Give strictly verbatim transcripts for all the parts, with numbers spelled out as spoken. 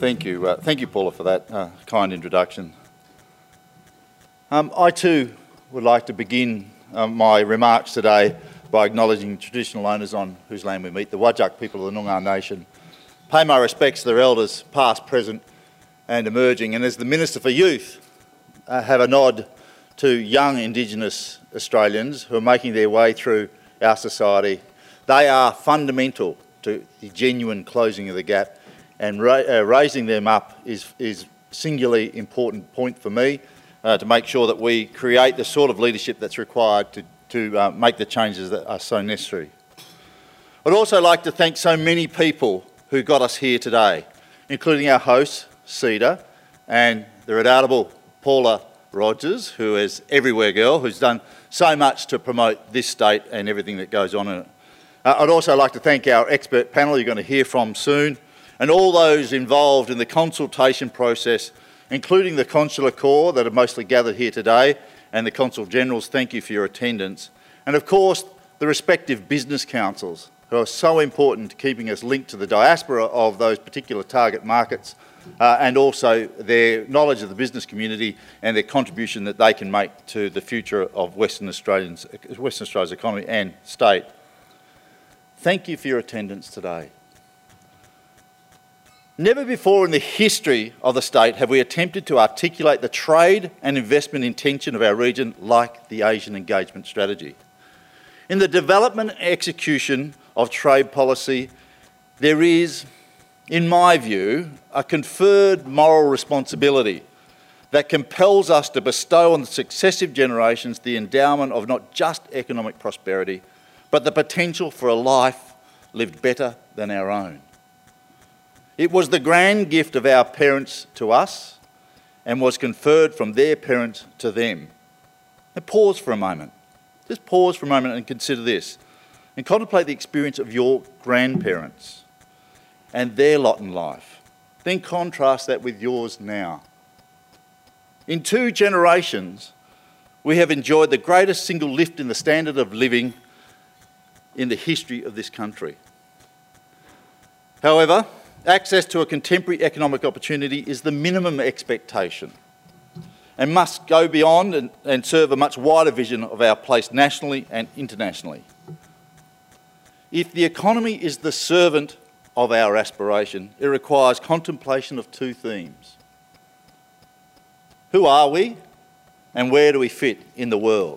Thank you. Uh, thank you, Paula, for that uh, kind introduction. Um, I too would like to begin um, my remarks today by acknowledging traditional owners on whose land we meet, the Whadjuk people of the Noongar Nation. Pay my respects to their elders, past, present and emerging. And as the Minister for Youth, uh, have a nod to young Indigenous Australians who are making their way through our society. They are fundamental to the genuine closing of the gap, and ra uh, raising them up is, is singularly important point for me uh, to make sure that we create the sort of leadership that's required to, to uh, make the changes that are so necessary. I'd also like to thank so many people who got us here today, including our host, CEDA, and the redoubtable Paula Rogers, who is Everywhere Girl, who's done so much to promote this state and everything that goes on in it. Uh, I'd also like to thank our expert panel you're going to hear from soon, and all those involved in the consultation process, including the Consular Corps that are mostly gathered here today, and the Consul Generals. Thank you for your attendance. And of course, the respective business councils, who are so important to keeping us linked to the diaspora of those particular target markets, uh, and also their knowledge of the business community and their contribution that they can make to the future of Western Australians, Western Australia's economy and state. Thank you for your attendance today. Never before in the history of the state have we attempted to articulate the trade and investment intention of our region like the Asian Engagement Strategy. In the development and execution of trade policy, there is, in my view, a conferred moral responsibility that compels us to bestow on the successive generations the endowment of not just economic prosperity, but the potential for a life lived better than our own. It was the grand gift of our parents to us and was conferred from their parents to them. Now pause for a moment. Just pause for a moment and consider this and contemplate the experience of your grandparents and their lot in life. Then contrast that with yours now. In two generations, we have enjoyed the greatest single lift in the standard of living in the history of this country. However, access to a contemporary economic opportunity is the minimum expectation and must go beyond and, and serve a much wider vision of our place nationally and internationally. If the economy is the servant of our aspiration, it requires contemplation of two themes. Who are we and where do we fit in the world?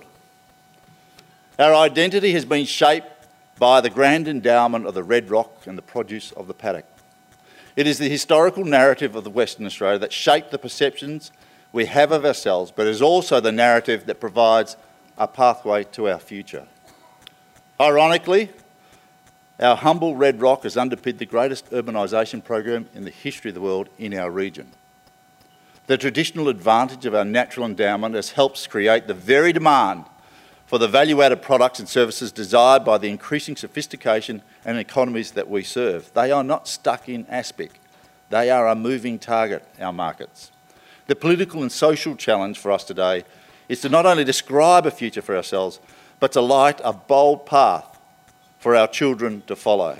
Our identity has been shaped by the grand endowment of the red rock and the produce of the paddock. It is the historical narrative of the Western Australia that shaped the perceptions we have of ourselves, but it is also the narrative that provides a pathway to our future. Ironically, our humble red rock has underpinned the greatest urbanisation program in the history of the world in our region. The traditional advantage of our natural endowment has helped create the very demand for the value-added products and services desired by the increasing sophistication and economies that we serve. They are not stuck in aspic. They are a moving target, our markets. The political and social challenge for us today is to not only describe a future for ourselves, but to light a bold path for our children to follow.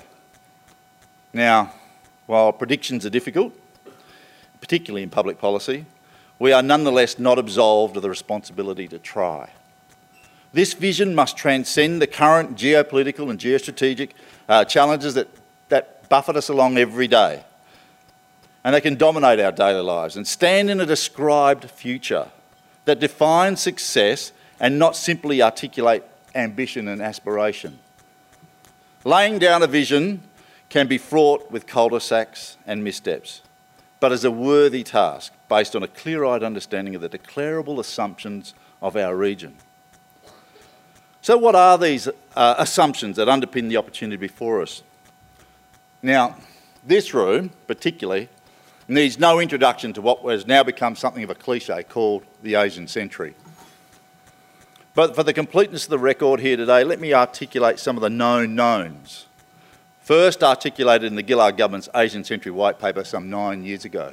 Now, while predictions are difficult, particularly in public policy, we are nonetheless not absolved of the responsibility to try. This vision must transcend the current geopolitical and geostrategic uh, challenges that, that buffet us along every day, and they can dominate our daily lives, and stand in a described future that defines success and not simply articulate ambition and aspiration. Laying down a vision can be fraught with cul-de-sacs and missteps, but is a worthy task based on a clear-eyed understanding of the declarable assumptions of our region. So what are these uh, assumptions that underpin the opportunity before us? Now, this room, particularly, needs no introduction to what has now become something of a cliche called the Asian century. But for the completeness of the record here today, let me articulate some of the known knowns. First articulated in the Gillard government's Asian Century White Paper some nine years ago.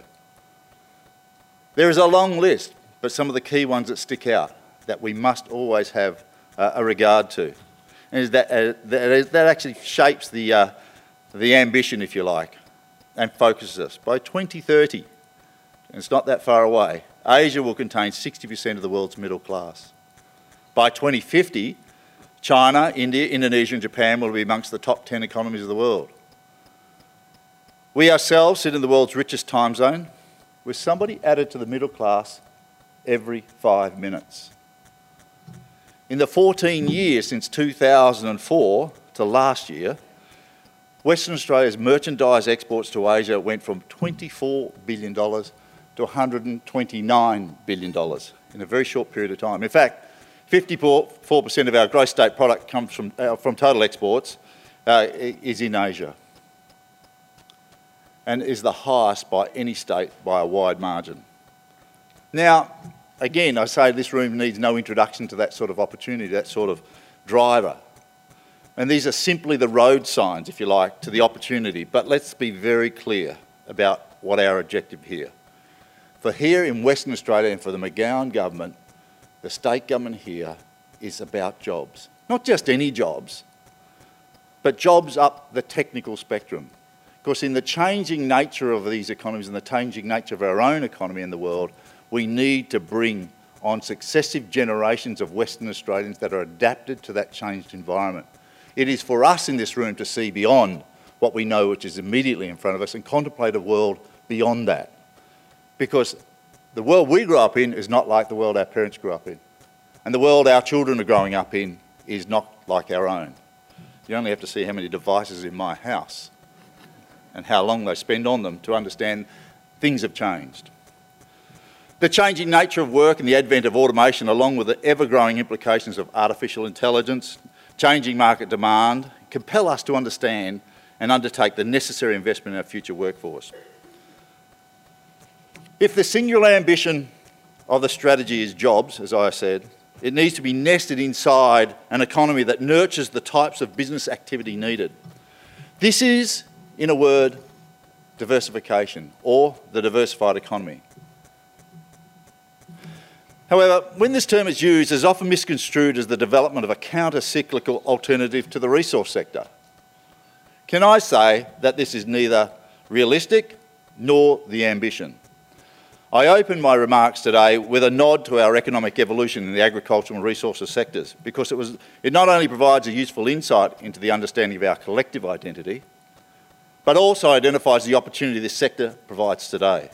There is a long list, but some of the key ones that stick out that we must always have uh, a regard to. And is that, uh, that, is, that actually shapes the, uh, the ambition, if you like. and focuses us. By twenty thirty, and it's not that far away, Asia will contain sixty percent of the world's middle class. By twenty fifty, China, India, Indonesia and Japan will be amongst the top ten economies of the world. We ourselves sit in the world's richest time zone, with somebody added to the middle class every five minutes. In the fourteen years since two thousand four to last year, Western Australia's merchandise exports to Asia went from twenty-four billion dollars to one hundred twenty-nine billion dollars in a very short period of time. In fact, fifty-four percent of our gross state product comes from, uh, from total exports uh, is in Asia, and is the highest by any state by a wide margin. Now, again, I say this room needs no introduction to that sort of opportunity, that sort of driver. And these are simply the road signs, if you like, to the opportunity. But let's be very clear about what our objective here. For here in Western Australia and for the McGowan government, the state government here is about jobs. Not just any jobs, but jobs up the technical spectrum. Of course, in the changing nature of these economies and the changing nature of our own economy in the world, we need to bring on successive generations of Western Australians that are adapted to that changed environment. It is for us in this room to see beyond what we know, which is immediately in front of us, and contemplate a world beyond that. Because the world we grew up in is not like the world our parents grew up in. And the world our children are growing up in is not like our own. You only have to see how many devices in my house and how long they spend on them to understand things have changed. The changing nature of work and the advent of automation, along with the ever-growing implications of artificial intelligence, changing market demand, compel us to understand and undertake the necessary investment in our future workforce. If the singular ambition of the strategy is jobs, as I said, it needs to be nested inside an economy that nurtures the types of business activity needed. This is, in a word, diversification, or the diversified economy. However, when this term is used, it is often misconstrued as the development of a counter-cyclical alternative to the resource sector. Can I say that this is neither realistic nor the ambition? I open my remarks today with a nod to our economic evolution in the agricultural and resources sectors, because it, was, it not only provides a useful insight into the understanding of our collective identity, but also identifies the opportunity this sector provides today.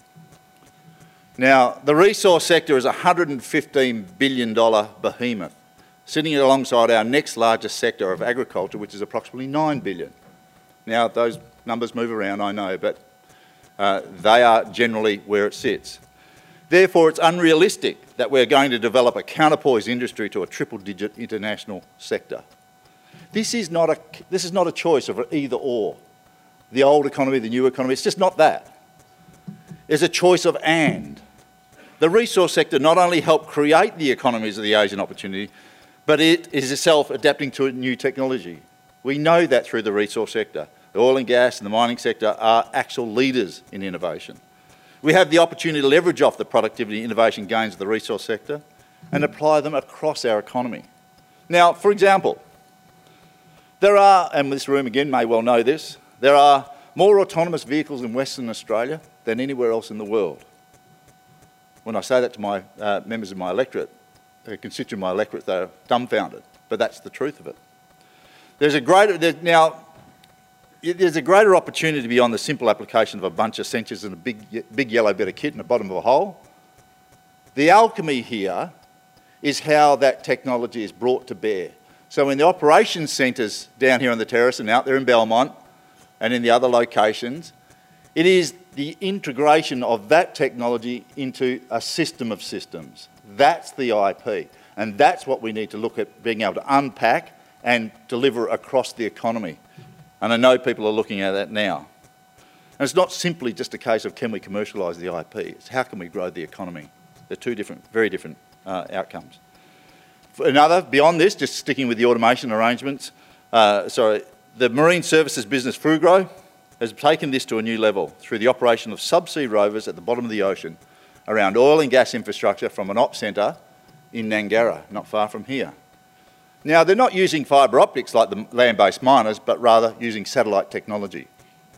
Now, the resource sector is a one hundred fifteen billion dollar behemoth, sitting alongside our next largest sector of agriculture, which is approximately nine billion dollars. Now, those numbers move around, I know, but uh, they are generally where it sits. Therefore, it's unrealistic that we're going to develop a counterpoise industry to a triple-digit international sector. This is not a, this is not a choice of either or. The old economy, the new economy, it's just not that. It's a choice of and. The resource sector not only helped create the economies of the Asian opportunity, but it is itself adapting to new technology. We know that through the resource sector. The oil and gas and the mining sector are actual leaders in innovation. We have the opportunity to leverage off the productivity and innovation gains of the resource sector and apply them across our economy. Now, for example, there are, and this room again may well know this, there are more autonomous vehicles in Western Australia than anywhere else in the world. When I say that to my uh, members of my electorate, a constituent of my electorate, they're dumbfounded, but that's the truth of it. There's a greater, there's, now, there's a greater opportunity beyond the simple application of a bunch of sensors and a big, big yellow bit of kit in the bottom of a hole. The alchemy here is how that technology is brought to bear. So in the operations centres down here on the terrace and out there in Belmont and in the other locations, it is the integration of that technology into a system of systems. That's the I P, and that's what we need to look at being able to unpack and deliver across the economy. And I know people are looking at that now. And it's not simply just a case of can we commercialise the I P, it's how can we grow the economy. They're two different, very different uh, outcomes. For another, beyond this, just sticking with the automation arrangements, uh, sorry, the marine services business Fugro has taken this to a new level through the operation of subsea rovers at the bottom of the ocean around oil and gas infrastructure from an op centre in Nangara, not far from here. Now, they're not using fibre optics like the land-based miners, but rather using satellite technology.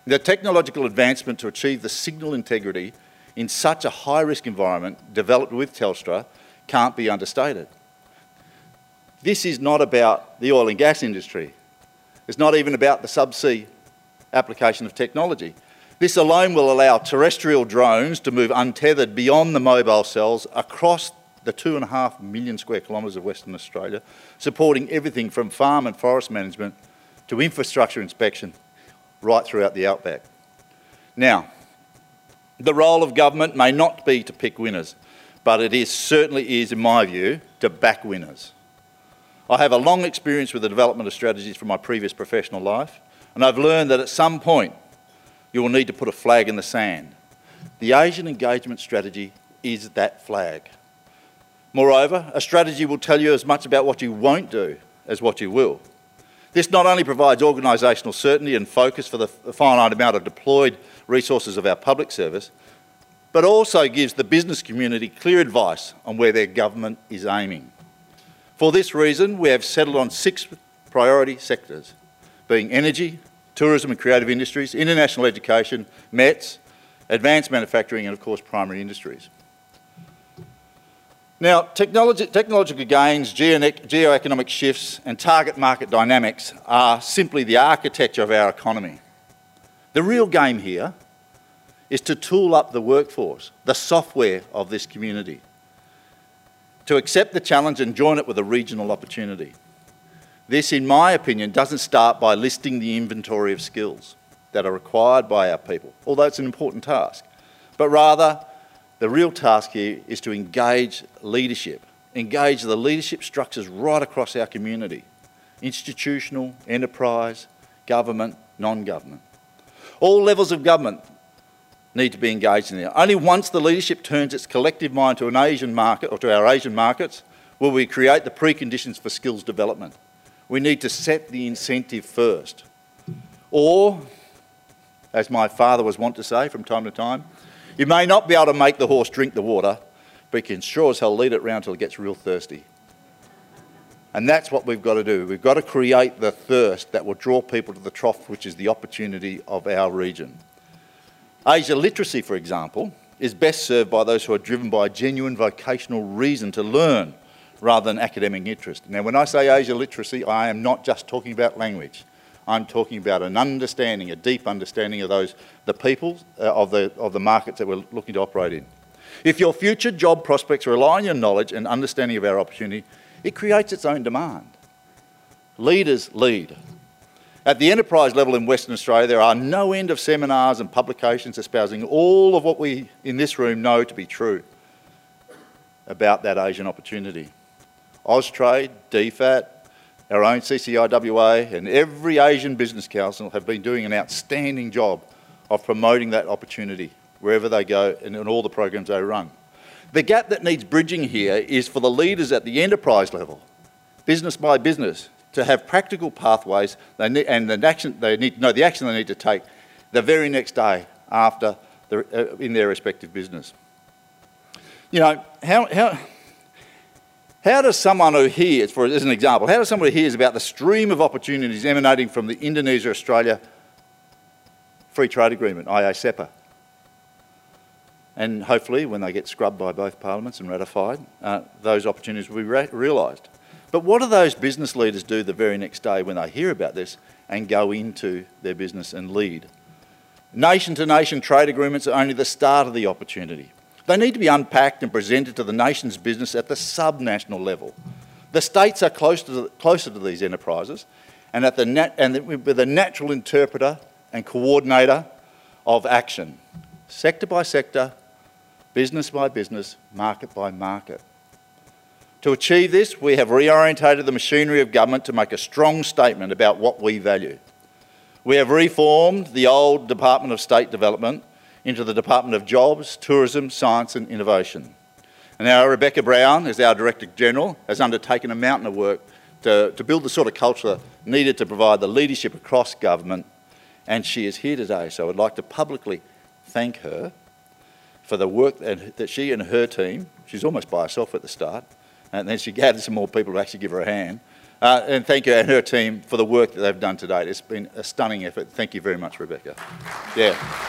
The technological advancement to achieve the signal integrity in such a high-risk environment developed with Telstra can't be understated. This is not about the oil and gas industry. It's not even about the subsea application of technology. This alone will allow terrestrial drones to move untethered beyond the mobile cells across the two and a half million square kilometres of Western Australia, supporting everything from farm and forest management to infrastructure inspection right throughout the outback. Now, the role of government may not be to pick winners, but it is certainly is, in my view, to back winners. I have a long experience with the development of strategies from my previous professional life, and I've learned that at some point you will need to put a flag in the sand. The Asian engagement strategy is that flag. Moreover, a strategy will tell you as much about what you won't do as what you will. This not only provides organisational certainty and focus for the finite amount of deployed resources of our public service, but also gives the business community clear advice on where their government is aiming. For this reason, we have settled on six priority sectors, being energy, tourism and creative industries, international education, M E T S, advanced manufacturing and, of course, primary industries. Now, technology, technological gains, geo-economic shifts and target market dynamics are simply the architecture of our economy. The real game here is to tool up the workforce, the software of this community, to accept the challenge and join it with a regional opportunity. This, in my opinion, doesn't start by listing the inventory of skills that are required by our people, although it's an important task, but rather the real task here is to engage leadership, engage the leadership structures right across our community, institutional, enterprise, government, non-government. All levels of government need to be engaged in there. Only once the leadership turns its collective mind to an Asian market or to our Asian markets will we create the preconditions for skills development. We need to set the incentive first. Or, as my father was wont to say from time to time, you may not be able to make the horse drink the water, but you can sure as hell lead it round till it gets real thirsty. And that's what we've got to do. We've got to create the thirst that will draw people to the trough, which is the opportunity of our region. Asia literacy, for example, is best served by those who are driven by a genuine vocational reason to learn rather than academic interest. Now, when I say Asia literacy, I am not just talking about language. I'm talking about an understanding, a deep understanding of those, the people, uh, of, the, of the markets that we're looking to operate in. If your future job prospects rely on your knowledge and understanding of our opportunity, it creates its own demand. Leaders lead. At the enterprise level in Western Australia, there are no end of seminars and publications espousing all of what we in this room know to be true about that Asian opportunity. Austrade, D FAT, our own C C I W A and every Asian Business Council have been doing an outstanding job of promoting that opportunity wherever they go and in all the programs they run. The gap that needs bridging here is for the leaders at the enterprise level, business by business, to have practical pathways they need, and the action they need to know the action they need to take the very next day after the, uh, in their respective business. You know, how, how, how does someone who hears, for as an example, how does someone who hears about the stream of opportunities emanating from the Indonesia-Australia Free Trade Agreement, I A S E P A, and hopefully when they get scrubbed by both parliaments and ratified, uh, those opportunities will be re realised. But what do those business leaders do the very next day when they hear about this and go into their business and lead? Nation-to-nation trade agreements are only the start of the opportunity. They need to be unpacked and presented to the nation's business at the sub-national level. The states are close to the, closer to these enterprises and, at the nat and the, with a natural interpreter and coordinator of action, sector by sector, business by business, market by market. To achieve this, we have reorientated the machinery of government to make a strong statement about what we value. We have reformed the old Department of State Development into the Department of Jobs, Tourism, Science and Innovation. And now Rebecca Brown, as our Director General, has undertaken a mountain of work to, to build the sort of culture needed to provide the leadership across government, and she is here today. So I'd like to publicly thank her for the work that, that she and her team, she's almost by herself at the start, and then she gathered some more people to actually give her a hand, Uh, and thank you, and her team, for the work that they've done to date. It's been a stunning effort. Thank you very much, Rebecca. Yeah.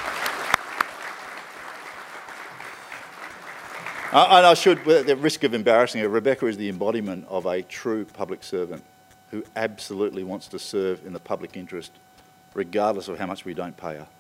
Uh, and I should, at the risk of embarrassing her, Rebecca is the embodiment of a true public servant who absolutely wants to serve in the public interest, regardless of how much we don't pay her.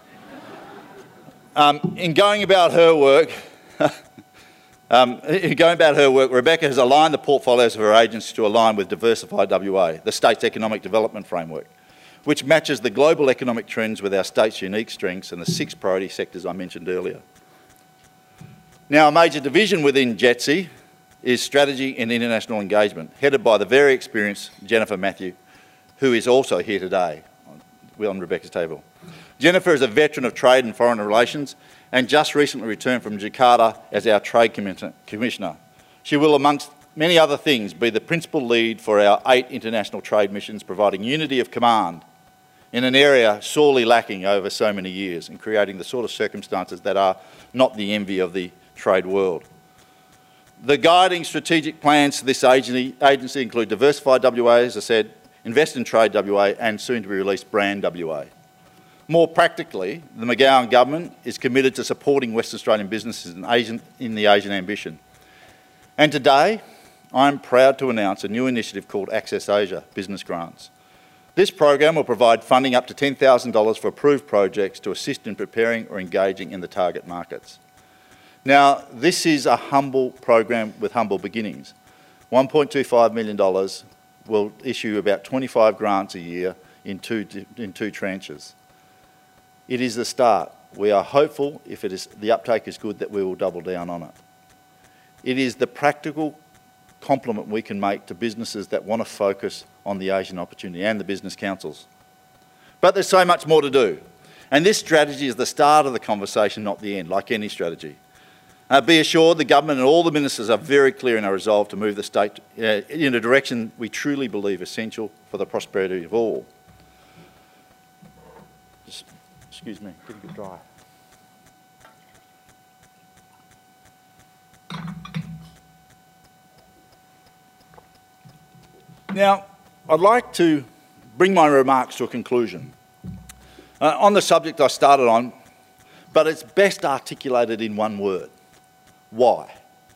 um, in going about her work, um, in going about her work, Rebecca has aligned the portfolios of her agencies to align with Diversify W A, the state's economic development framework, which matches the global economic trends with our state's unique strengths and the six priority sectors I mentioned earlier. Now, a major division within J E T S I is Strategy and International Engagement, headed by the very experienced Jennifer Matthew, who is also here today on Rebecca's table. Jennifer is a veteran of trade and foreign relations and just recently returned from Jakarta as our Trade Commissioner. She will, amongst many other things, be the principal lead for our eight international trade missions, providing unity of command in an area sorely lacking over so many years and creating the sort of circumstances that are not the envy of the trade world. The guiding strategic plans for this agency, agency include Diversify W A, as I said, Invest in Trade W A, and soon to be released Brand W A. More practically, the McGowan government is committed to supporting Western Australian businesses in, Asian, in the Asian ambition. And today, I'm proud to announce a new initiative called Access Asia Business Grants. This program will provide funding up to ten thousand dollars for approved projects to assist in preparing or engaging in the target markets. Now, this is a humble program with humble beginnings. one point two five million dollars will issue about twenty-five grants a year in two, in two tranches. It is the start. We are hopeful, if it is, the uptake is good, that we will double down on it. It is the practical complement we can make to businesses that want to focus on the Asian opportunity and the business councils. But there's so much more to do. And this strategy is the start of the conversation, not the end, like any strategy. Uh, be assured the government and all the ministers are very clear in our resolve to move the state uh, in a direction we truly believe essential for the prosperity of all. Just, excuse me, getting a bit dry. Now, I'd like to bring my remarks to a conclusion uh, on the subject I started on, but it's best articulated in one word. Why?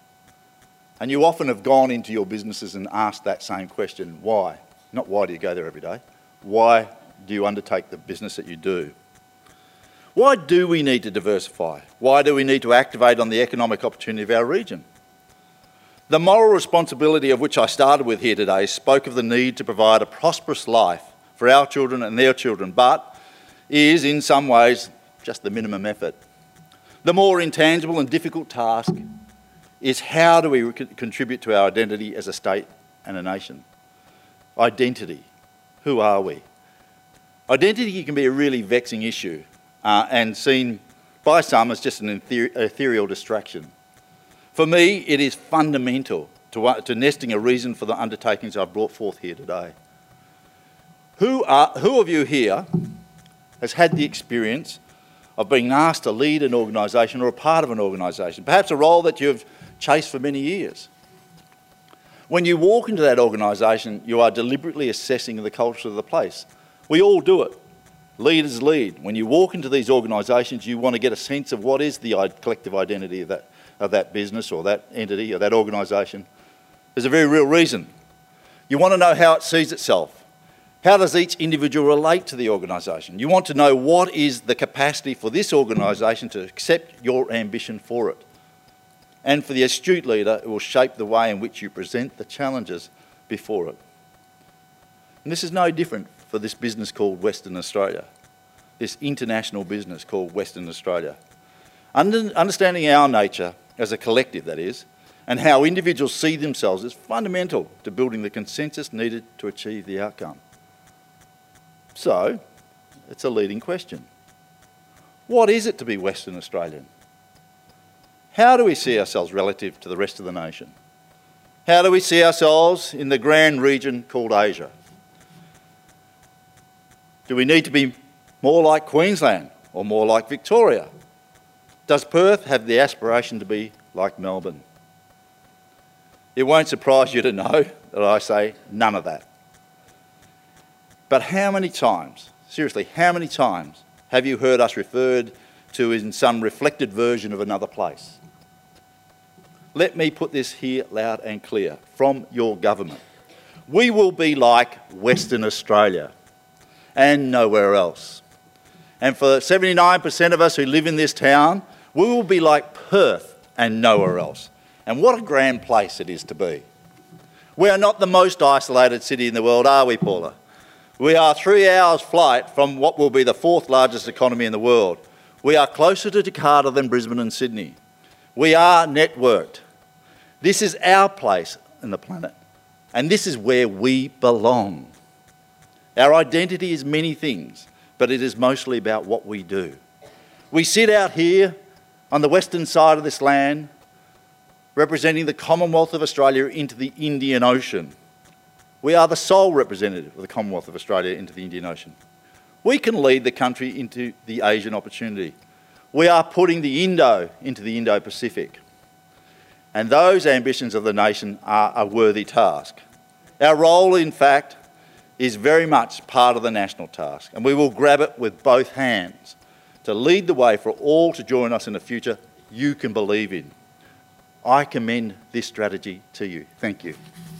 And you often have gone into your businesses and asked that same question, why? Not why do you go there every day, why do you undertake the business that you do? Why do we need to diversify? Why do we need to activate on the economic opportunity of our region? The moral responsibility of which I started with here today spoke of the need to provide a prosperous life for our children and their children, but is in some ways just the minimum effort. The more intangible and difficult task is how do we contribute to our identity as a state and a nation? Identity. Who are we? Identity can be a really vexing issue uh, and seen by some as just an ether ethereal distraction. For me, it is fundamental to, uh, to nesting a reason for the undertakings I've brought forth here today. Who, are, who of you here has had the experience of being asked to lead an organisation or a part of an organisation, perhaps a role that you've chased for many years? When you walk into that organisation, you are deliberately assessing the culture of the place. We all do it. Leaders lead. When you walk into these organisations, you want to get a sense of what is the collective identity of that, of that business or that entity or that organisation. There's a very real reason. You want to know how it sees itself. How does each individual relate to the organisation? You want to know what is the capacity for this organisation to accept your ambition for it. And for the astute leader, it will shape the way in which you present the challenges before it. And this is no different for this business called Western Australia, this international business called Western Australia. Under, understanding our nature as a collective, that is, and how individuals see themselves is fundamental to building the consensus needed to achieve the outcome. So, it's a leading question. What is it to be Western Australian? How do we see ourselves relative to the rest of the nation? How do we see ourselves in the grand region called Asia? Do we need to be more like Queensland or more like Victoria? Does Perth have the aspiration to be like Melbourne? It won't surprise you to know that I say none of that. But how many times, seriously, how many times have you heard us referred to in some reflected version of another place? Let me put this here loud and clear from your government. We will be like Western Australia and nowhere else. And for seventy-nine percent of us who live in this town, we will be like Perth and nowhere else. And what a grand place it is to be. We are not the most isolated city in the world, are we, Paula? We are three hours flight from what will be the fourth largest economy in the world. We are closer to Jakarta than Brisbane and Sydney. We are networked. This is our place in the planet, and this is where we belong. Our identity is many things, but it is mostly about what we do. We sit out here on the western side of this land, representing the Commonwealth of Australia into the Indian Ocean. We are the sole representative of the Commonwealth of Australia into the Indian Ocean. We can lead the country into the Asian opportunity. We are putting the Indo into the Indo-Pacific. And those ambitions of the nation are a worthy task. Our role, in fact, is very much part of the national task, and we will grab it with both hands to lead the way for all to join us in a future you can believe in. I commend this strategy to you. Thank you.